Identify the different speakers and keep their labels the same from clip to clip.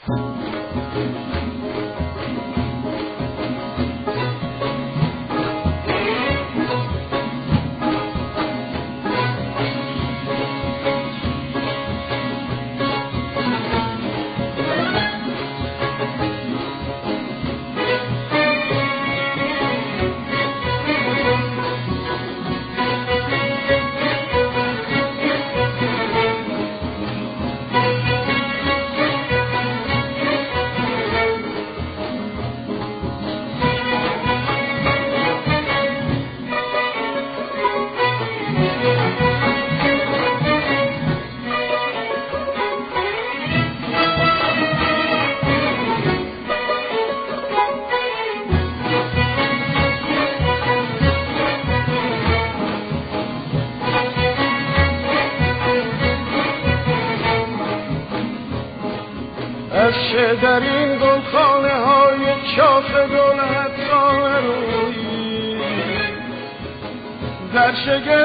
Speaker 1: در این گلخانه های شاخ گل حتی روی در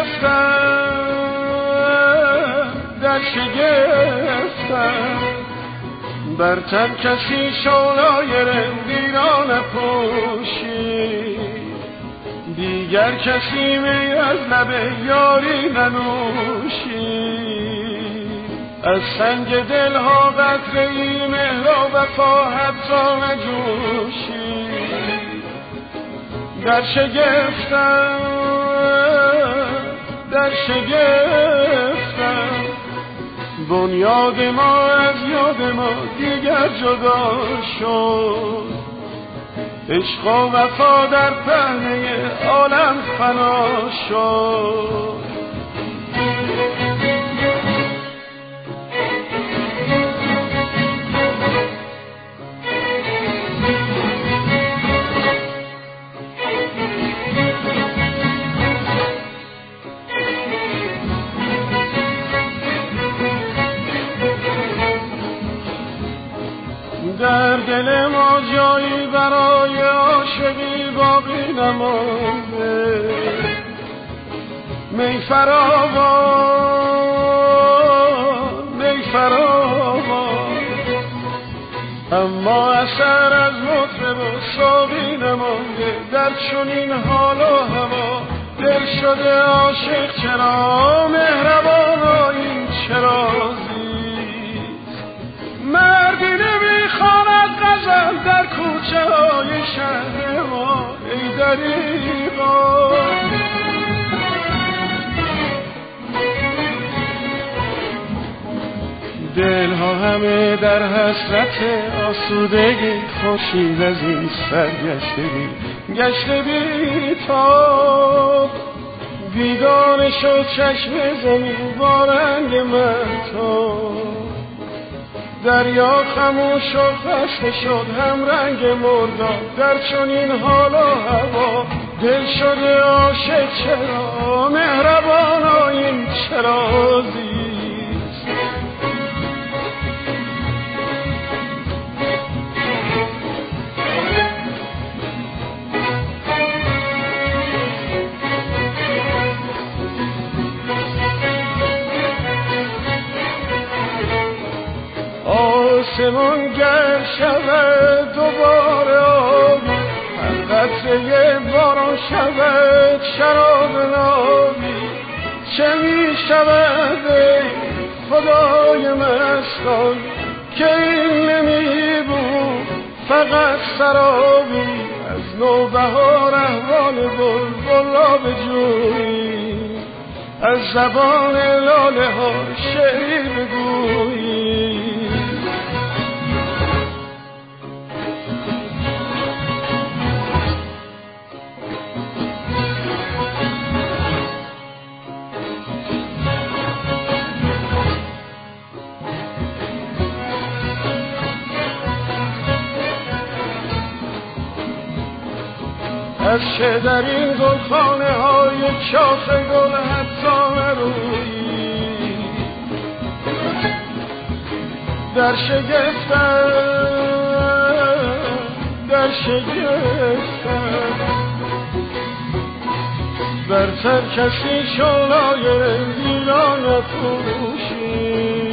Speaker 1: شگفتم برتر کسی شالای رندیران پوشی دیگر کسی می از لب یاری ننوشی از سنگ دلها قطره‌ای مهر و وفا حتی نجوشی در شگفتم بنیاد ما از یاد ما دیگر جدا شد عشق و وفا در پهنه عالم فنا شد در دل ما جایی برای عاشقی باقی نمانده می فراوان اما اثر از مطرب و ساقی نمانده در چنین حال و هوا دل شده عاشق چرا مهربانا این چرا زیست مردی نمیخواند غزل در کوچه های شهر ما ای دریغا دلها همه در حسرت آسودگی خورشید از این سر گشته بی تاب بیدار شد چشم زمین با رنگ مهتاب دریا خموش و خسته شد هم رنگ مرداب در چنین حال و هوا دل شده عاشق چرا مهربانا این چرا زیست آسمان گر شود دوباره آبی هر قطره باران شود شراب نابی چه می شود ای خدای مستان که این نمی بود فقط سرابی از نوبهار احوال بلبل را بجویی از زبان لاله ها شعری بگویی از چه در این گلخانه های شاخ گل حتی نرویی در شگفتم برتر کسی شالای رنگی را نپوشی